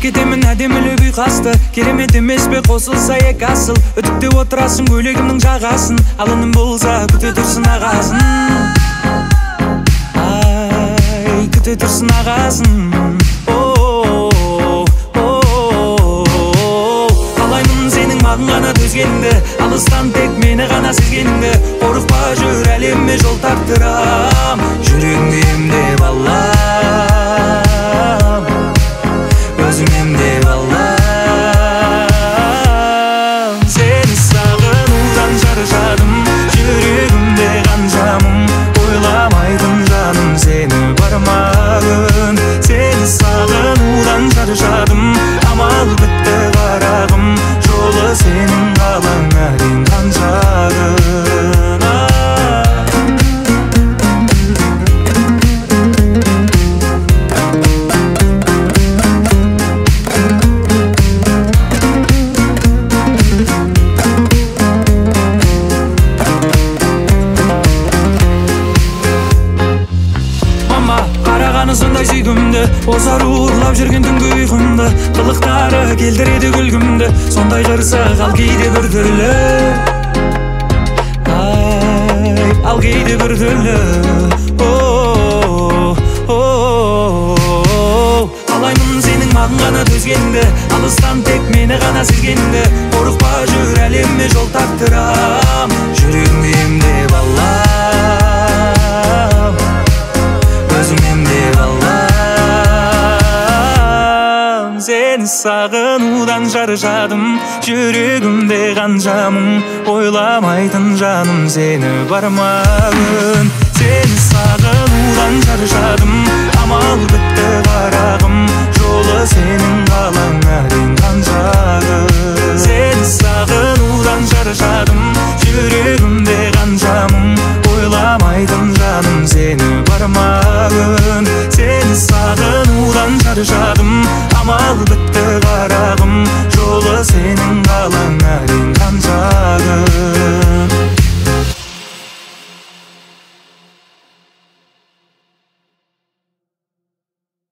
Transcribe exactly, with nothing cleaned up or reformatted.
кетемін әдемілі ұйқасты, керемет емес пе қосылса екі асыл. Үтікте отырасың көйлегімнің жағасын, алыным болса күте тұрсын ағасын. Ай, күте тұрсын ағасын. Қалаймын сенің маған ғана төзгеніңді, алыстан тек мені ғана сезгеніңді. Қорықпа жүр әлемме жол тартырам, жүрегіңде емдеп алам, өзім емдеп алам. Сені сағынудан шаршадым, жүрегімде қаншамын, ойламайтын жаным сені бармағын. Сені сағынудан шаршадым, амал бітті қарағым, жолы сенің қалаң әрең қаншағын. Сондай сүйгімді, озар уырлап жүрген түнгі ұйқымды, қылықтары келдіреді күлгімді, сондай қырсық ал кейде бір түрлі. Ай, ал кейде бір түрлі. Қалаймын сенің маған ғана төзгеніңді, алыстан тек мені ғана сезгеніңді. Қорықпа жүр әлемме жол тартырам, жүрегіңде емдеп алам, өзім емдеп алам. Сені сағынудан шаршадым, жүрегімде қаншамын, ойламайтын жаным сені бармағын. Сені сағынудан шаршадым, амал бітті қарағым, жолы сенің қалаң әрең қаншағын. Сені сағынудан шаршадым,